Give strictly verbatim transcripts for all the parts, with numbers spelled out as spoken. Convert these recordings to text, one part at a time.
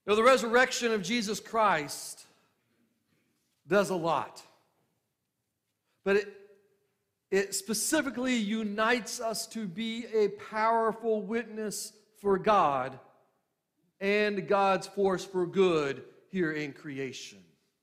Now, the resurrection of Jesus Christ does a lot. But it, it specifically unites us to be a powerful witness for God and God's force for good here in creation.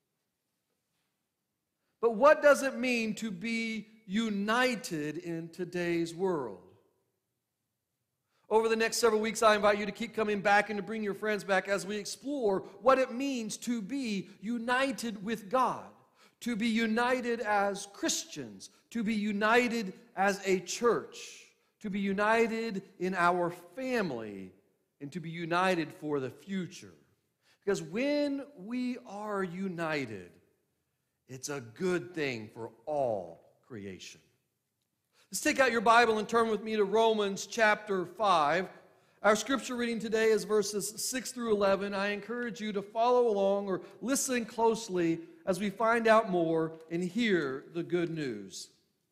But what does it mean to be united in today's world? Over the next several weeks, I invite you to keep coming back and to bring your friends back as we explore what it means to be united with God, to be united as Christians, to be united as a church, to be united in our family, and to be united for the future. Because when we are united, it's a good thing for all creation. Let's take out your Bible and turn with me to Romans chapter five. Our scripture reading today is verses six through eleven. I encourage you to follow along or listen closely as we find out more and hear the good news.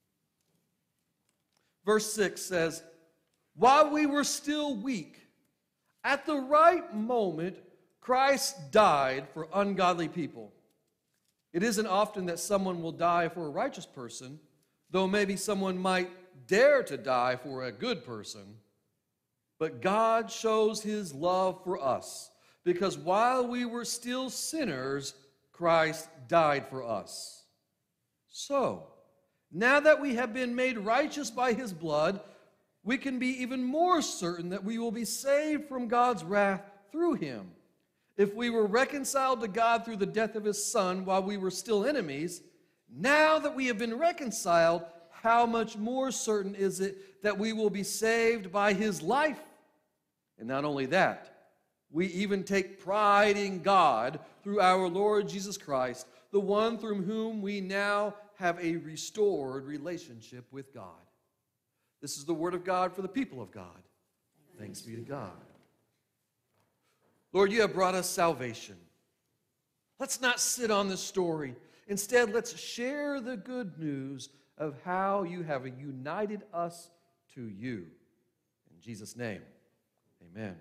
Verse six says, "While we were still weak, at the right moment, Christ died for ungodly people. It isn't often that someone will die for a righteous person, though maybe someone might dare to die for a good person. But God shows his love for us, because while we were still sinners, Christ died for us. So, now that we have been made righteous by his blood, we can be even more certain that we will be saved from God's wrath through him. If we were reconciled to God through the death of his Son while we were still enemies, now that we have been reconciled, how much more certain is it that we will be saved by his life? And not only that, we even take pride in God through our Lord Jesus Christ, the one through whom we now have a restored relationship with God." This is the word of God for the people of God. Thanks be to God. Lord, you have brought us salvation. Let's not sit on this story. Instead, let's share the good news of how you have united us to you. In Jesus' name, amen.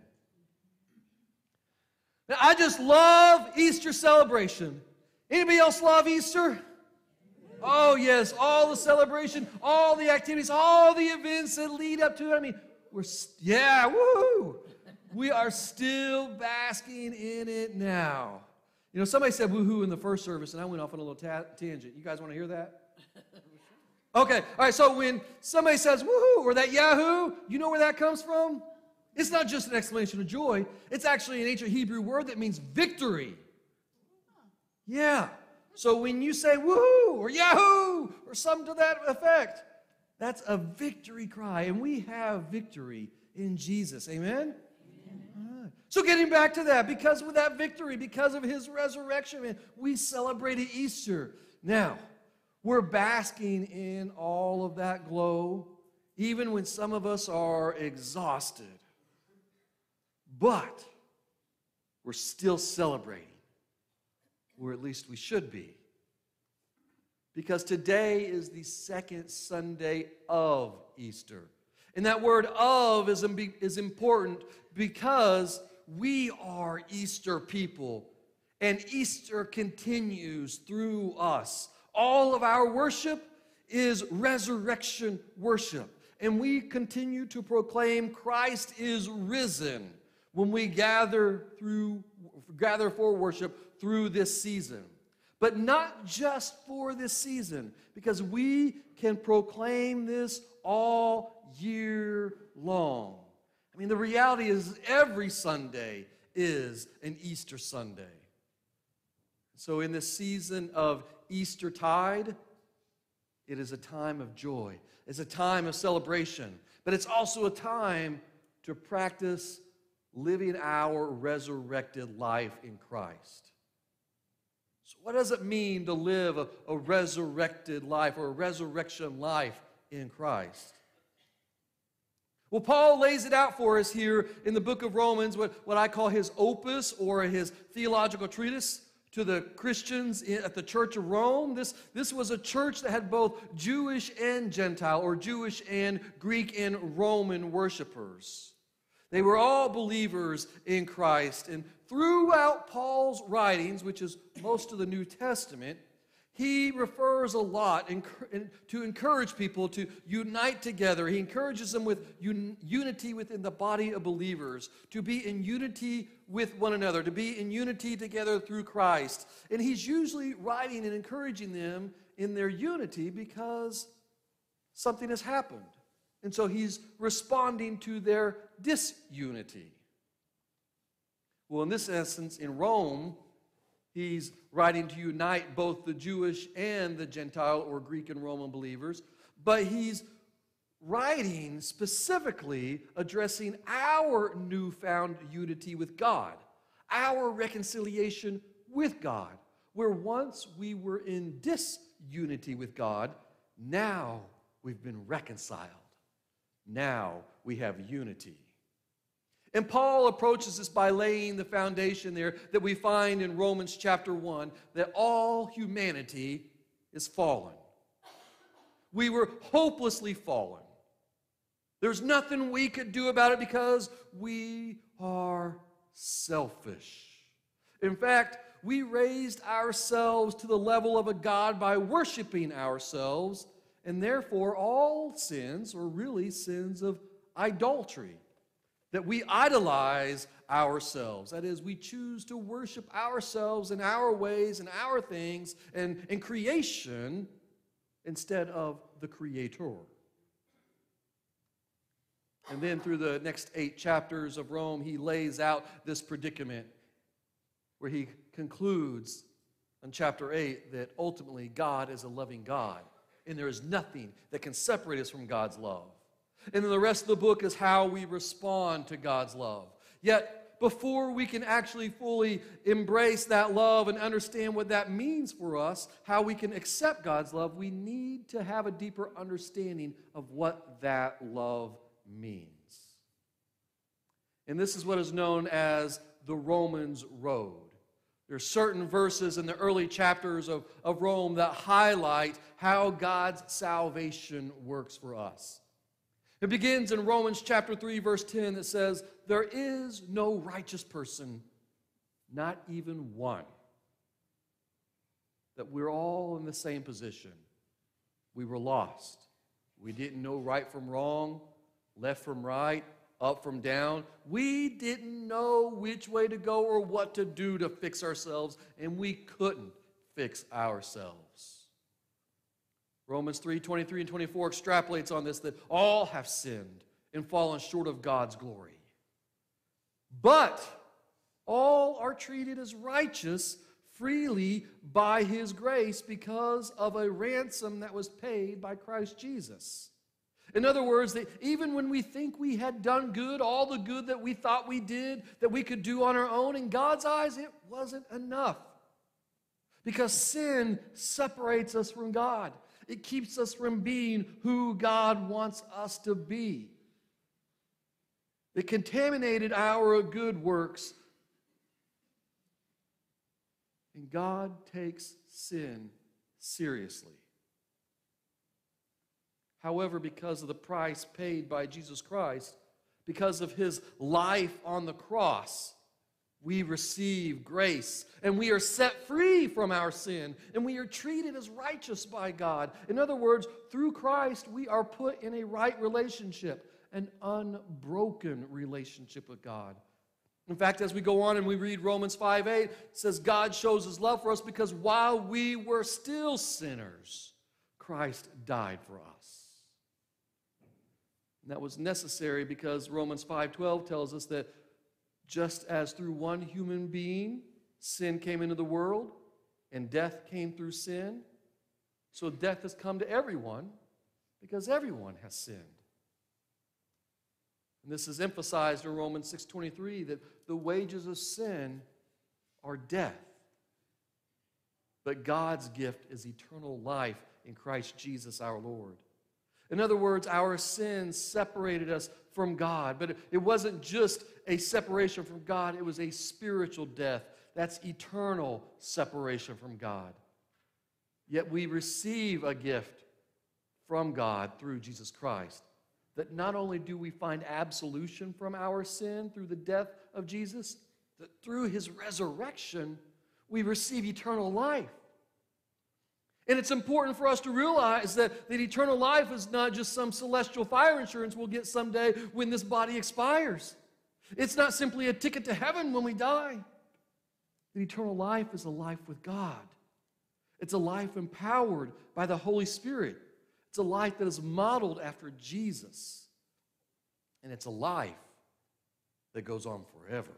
Now, I just love Easter celebration. Anybody else love Easter? Oh, yes, all the celebration, all the activities, all the events that lead up to it. I mean, we're, yeah, woo! We are still basking in it now. You know, somebody said woohoo in the first service, and I went off on a little ta- tangent. You guys want to hear that? Okay, all right, so when somebody says woohoo or that yahoo, you know where that comes from? It's not just an exclamation of joy. It's actually an ancient Hebrew word that means victory. Yeah. So when you say woohoo or yahoo or something to that effect, that's a victory cry, and we have victory in Jesus. Amen? Amen. So getting back to that, because of that victory, because of his resurrection, man, we celebrated Easter. Now, we're basking in all of that glow, even when some of us are exhausted. But we're still celebrating, or at least we should be. Because today is the second Sunday of Easter. And that word "of" is, is important because we are Easter people. And Easter continues through us. All of our worship is resurrection worship. And we continue to proclaim Christ is risen when we gather through gather for worship through this season. But not just for this season, because we can proclaim this all year long. I mean, the reality is every Sunday is an Easter Sunday. So in this season of Eastertide, it is a time of joy. It's a time of celebration. But it's also a time to practice living our resurrected life in Christ. So what does it mean to live a, a resurrected life or a resurrection life in Christ? Well, Paul lays it out for us here in the book of Romans, what, what I call his opus or his theological treatise to the Christians in, at the Church of Rome. This, this was a church that had both Jewish and Gentile, or Jewish and Greek and Roman worshipers. They were all believers in Christ. And throughout Paul's writings, which is most of the New Testament, he refers a lot to encourage people to unite together. He encourages them with un- unity within the body of believers, to be in unity with one another, to be in unity together through Christ. And he's usually writing and encouraging them in their unity because something has happened. And so he's responding to their disunity. Well, in this essence, in Rome, he's writing to unite both the Jewish and the Gentile or Greek and Roman believers, but he's writing specifically addressing our newfound unity with God, our reconciliation with God, where once we were in disunity with God, now we've been reconciled. Now we have unity. And Paul approaches this by laying the foundation there that we find in Romans chapter one, that all humanity is fallen. We were hopelessly fallen. There's nothing we could do about it because we are selfish. In fact, we raised ourselves to the level of a God by worshiping ourselves, and therefore all sins are really sins of idolatry. That we idolize ourselves. That is, we choose to worship ourselves in our ways and our things and, and creation instead of the Creator. And then through the next eight chapters of Rome, he lays out this predicament where he concludes in chapter eight that ultimately God is a loving God, and there is nothing that can separate us from God's love. And then the rest of the book is how we respond to God's love. Yet, before we can actually fully embrace that love and understand what that means for us, how we can accept God's love, we need to have a deeper understanding of what that love means. And this is what is known as the Romans Road. There are certain verses in the early chapters of, of Rome that highlight how God's salvation works for us. It begins in Romans chapter three, verse ten, that says, "There is no righteous person, not even one." That we're all in the same position. We were lost. We didn't know right from wrong, left from right, up from down. We didn't know which way to go or what to do to fix ourselves, and we couldn't fix ourselves. Romans three, twenty-three and twenty-four extrapolates on this, that all have sinned and fallen short of God's glory. But all are treated as righteous freely by His grace because of a ransom that was paid by Christ Jesus. In other words, that even when we think we had done good, all the good that we thought we did, that we could do on our own, in God's eyes, it wasn't enough. Because sin separates us from God. It keeps us from being who God wants us to be. It contaminated our good works. And God takes sin seriously. However, because of the price paid by Jesus Christ, because of His life on the cross, we receive grace, and we are set free from our sin, and we are treated as righteous by God. In other words, through Christ, we are put in a right relationship, an unbroken relationship with God. In fact, as we go on and we read Romans five eight, it says God shows His love for us because while we were still sinners, Christ died for us. And that was necessary because Romans five twelve tells us that just as through one human being sin came into the world and death came through sin, so death has come to everyone because everyone has sinned. And this is emphasized in Romans six twenty-three, that the wages of sin are death. But God's gift is eternal life in Christ Jesus our Lord. In other words, our sins separated us from God. But it wasn't just a separation from God, it was a spiritual death. That's eternal separation from God. Yet we receive a gift from God through Jesus Christ. that not only do we find absolution from our sin through the death of Jesus, that through his resurrection, we receive eternal life. And it's important for us to realize that, that eternal life is not just some celestial fire insurance we'll get someday when this body expires. It's not simply a ticket to heaven when we die. That eternal life is a life with God. It's a life empowered by the Holy Spirit. It's a life that is modeled after Jesus. And it's a life that goes on forever.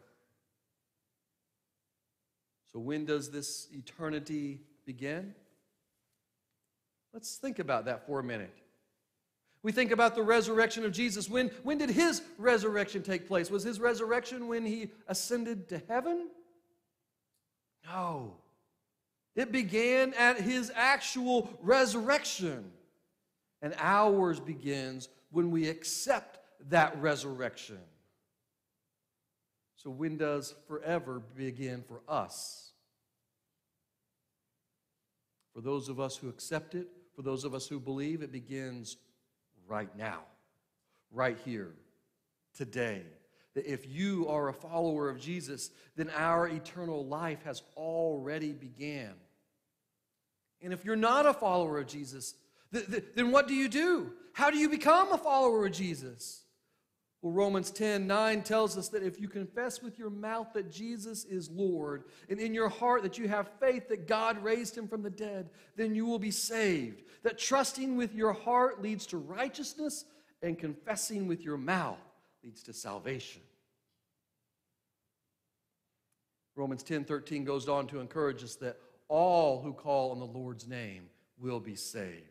So when does this eternity begin? Let's think about that for a minute. We think about the resurrection of Jesus. When, when did his resurrection take place? Was his resurrection when he ascended to heaven? No. It began at his actual resurrection. And ours begins when we accept that resurrection. So when does forever begin for us? For those of us who accept it, for those of us who believe, it begins right now, right here, today. That if you are a follower of Jesus, then our eternal life has already began. And if you're not a follower of Jesus, th- th- then what do you do? How do you become a follower of Jesus? Well, Romans ten nine tells us that if you confess with your mouth that Jesus is Lord, and in your heart that you have faith that God raised him from the dead, then you will be saved. That trusting with your heart leads to righteousness, and confessing with your mouth leads to salvation. Romans ten thirteen goes on to encourage us that all who call on the Lord's name will be saved.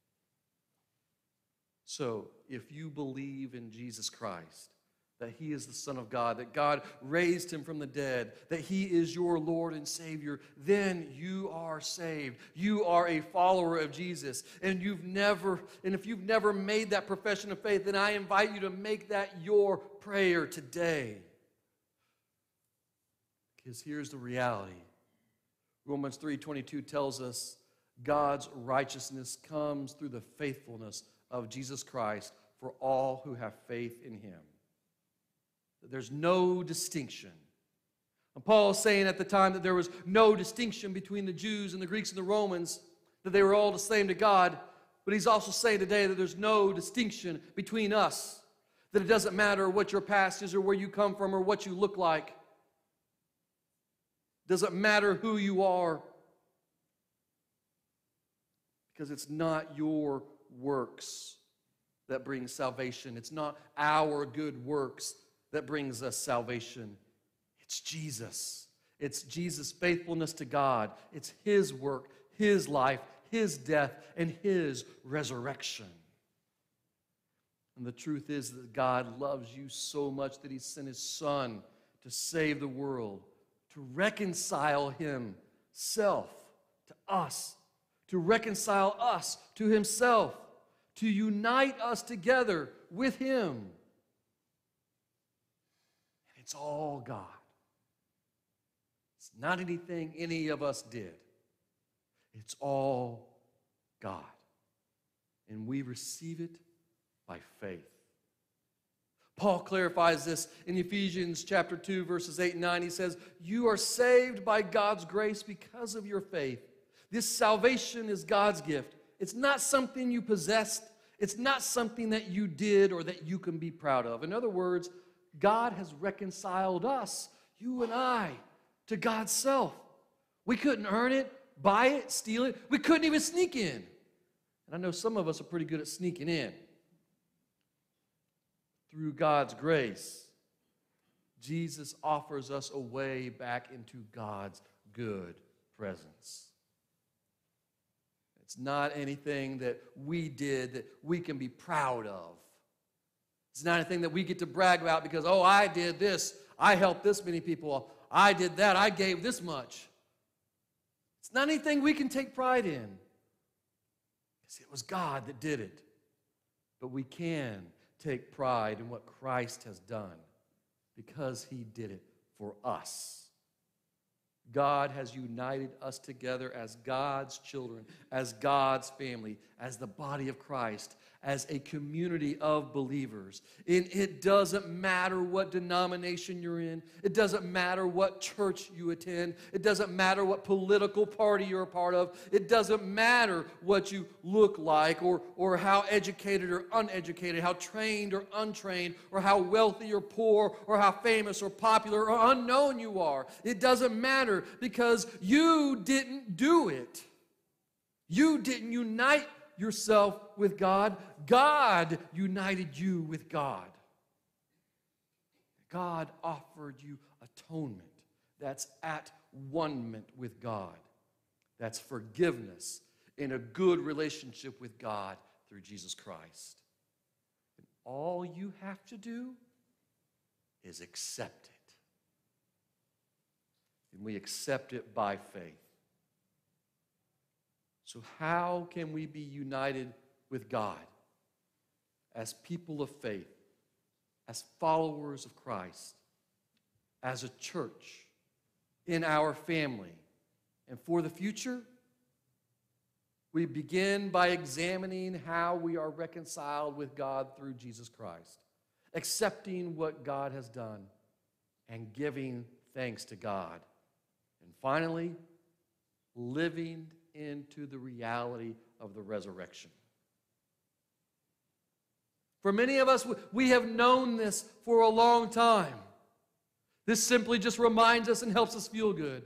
So, if you believe in Jesus Christ, that he is the Son of God, that God raised him from the dead, that he is your Lord and Savior, then you are saved. You are a follower of Jesus. And you've never, and if you've never made that profession of faith, then I invite you to make that your prayer today. Because here's the reality. Romans three twenty-two tells us God's righteousness comes through the faithfulness of Jesus Christ for all who have faith in him. There's no distinction. And Paul is saying at the time that there was no distinction between the Jews and the Greeks and the Romans, that they were all the same to God. But he's also saying today that there's no distinction between us, that it doesn't matter what your past is or where you come from or what you look like. It doesn't matter who you are, because it's not your works that brings salvation. It's not our good works that brings us salvation. It's Jesus. It's Jesus' faithfulness to God. It's his work, his life, his death, and his resurrection. And the truth is that God loves you so much that he sent his Son to save the world, to reconcile himself to us, to reconcile us to himself, to unite us together with him. And it's all God. It's not anything any of us did. It's all God. And we receive it by faith. Paul clarifies this in Ephesians chapter two, verses eight and nine. He says, "You are saved by God's grace because of your faith. This salvation is God's gift. It's not something you possessed. It's not something that you did or that you can be proud of." In other words, God has reconciled us, you and I, to God's self. We couldn't earn it, buy it, steal it. We couldn't even sneak in. And I know some of us are pretty good at sneaking in. Through God's grace, Jesus offers us a way back into God's good presence. It's not anything that we did that we can be proud of. It's not anything that we get to brag about because, oh, I did this. I helped this many people. I did that. I gave this much. It's not anything we can take pride in, because it was God that did it. But we can take pride in what Christ has done because he did it for us. God has united us together as God's children, as God's family, as the body of Christ, as a community of believers. And it doesn't matter what denomination you're in. It doesn't matter what church you attend. It doesn't matter what political party you're a part of. It doesn't matter what you look like, or, or how educated or uneducated, how trained or untrained, or how wealthy or poor, or how famous or popular or unknown you are. It doesn't matter, because you didn't do it. You didn't unite yourself with God. God united you with God. God offered you atonement. That's at one-ment with God. That's forgiveness in a good relationship with God through Jesus Christ. And all you have to do is accept it. And we accept it by faith. So how can we be united with God as people of faith, as followers of Christ, as a church, in our family, and for the future? We begin by examining how we are reconciled with God through Jesus Christ, accepting what God has done, and giving thanks to God. And finally, living into the reality of the resurrection. For many of us, we have known this for a long time. This simply just reminds us and helps us feel good.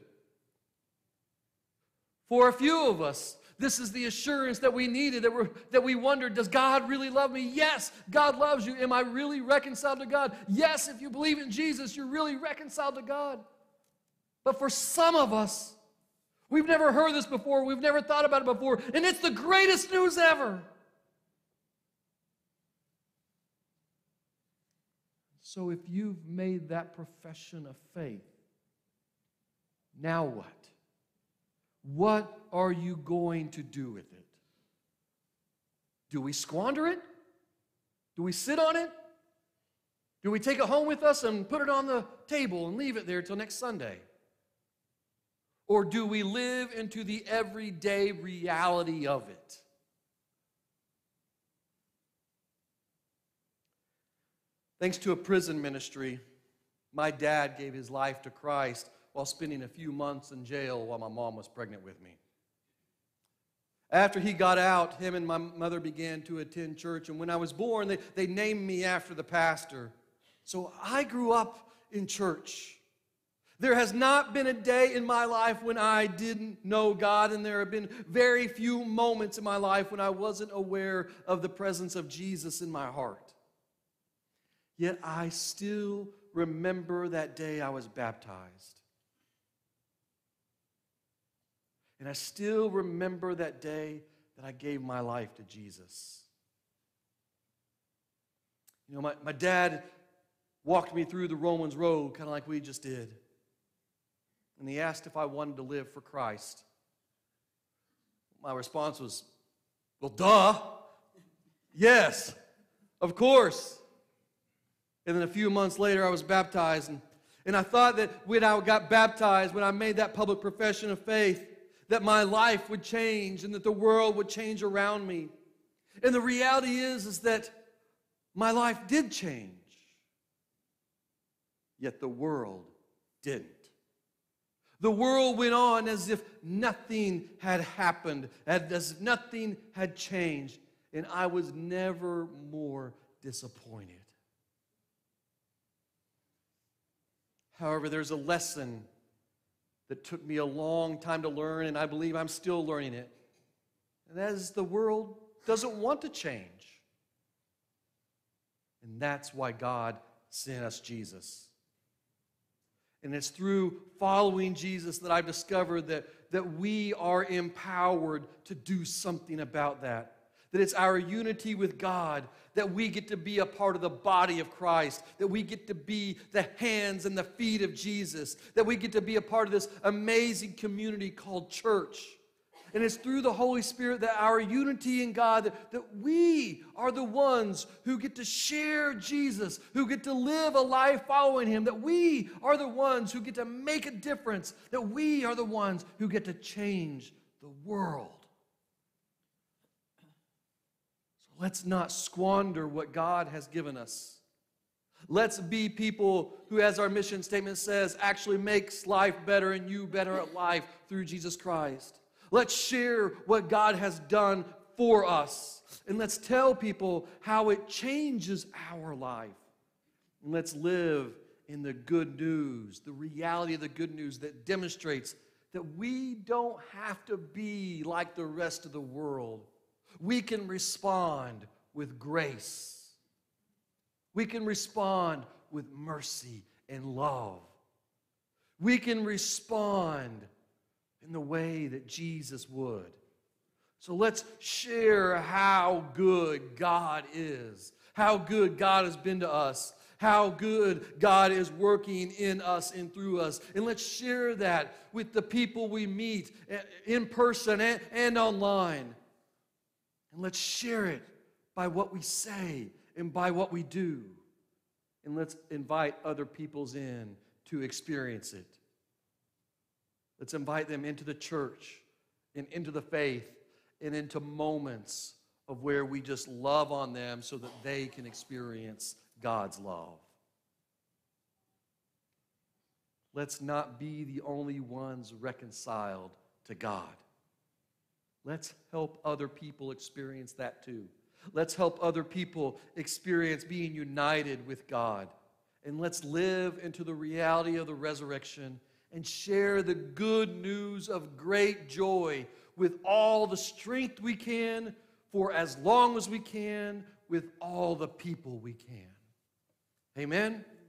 For a few of us, this is the assurance that we needed, that, we're, that we wondered, does God really love me? Yes, God loves you. Am I really reconciled to God? Yes, if you believe in Jesus, you're really reconciled to God. But for some of us, we've never heard this before. We've never thought about it before. And it's the greatest news ever. So if you've made that profession of faith, now what? What are you going to do with it? Do we squander it? Do we sit on it? Do we take it home with us and put it on the table and leave it there till next Sunday? Or do we live into the everyday reality of it? Thanks to a prison ministry, my dad gave his life to Christ while spending a few months in jail while my mom was pregnant with me. After he got out, him and my mother began to attend church, and when I was born, they, they named me after the pastor. So I grew up in church. There has not been a day in my life when I didn't know God, and there have been very few moments in my life when I wasn't aware of the presence of Jesus in my heart. Yet I still remember that day I was baptized. And I still remember that day that I gave my life to Jesus. You know, my, my dad walked me through the Romans road, kind of like we just did. And he asked if I wanted to live for Christ. My response was, well, duh. Yes, of course. And then a few months later, I was baptized. And, and I thought that when I got baptized, when I made that public profession of faith, that my life would change and that the world would change around me. And the reality is, is that my life did change. Yet the world didn't. The world went on as if nothing had happened, as if nothing had changed, and I was never more disappointed. However, there's a lesson that took me a long time to learn, and I believe I'm still learning it. And that is, the world doesn't want to change. And that's why God sent us Jesus. And it's through following Jesus that I've discovered that, that we are empowered to do something about that. That it's our unity with God, that we get to be a part of the body of Christ, that we get to be the hands and the feet of Jesus, that we get to be a part of this amazing community called church. And it's through the Holy Spirit that our unity in God, that, that we are the ones who get to share Jesus, who get to live a life following Him, that we are the ones who get to make a difference, that we are the ones who get to change the world. So let's not squander what God has given us. Let's be people who, as our mission statement says, actually makes life better and you better at life through Jesus Christ. Let's share what God has done for us. And let's tell people how it changes our life. And let's live in the good news, the reality of the good news that demonstrates that we don't have to be like the rest of the world. We can respond with grace. We can respond with mercy and love. We can respond in the way that Jesus would. So let's share how good God is, how good God has been to us, how good God is working in us and through us. And let's share that with the people we meet in person and, and online. And let's share it by what we say and by what we do. And let's invite other peoples in to experience it. Let's invite them into the church and into the faith and into moments of where we just love on them so that they can experience God's love. Let's not be the only ones reconciled to God. Let's help other people experience that too. Let's help other people experience being united with God. And let's live into the reality of the resurrection and share the good news of great joy with all the strength we can, for as long as we can, with all the people we can. Amen?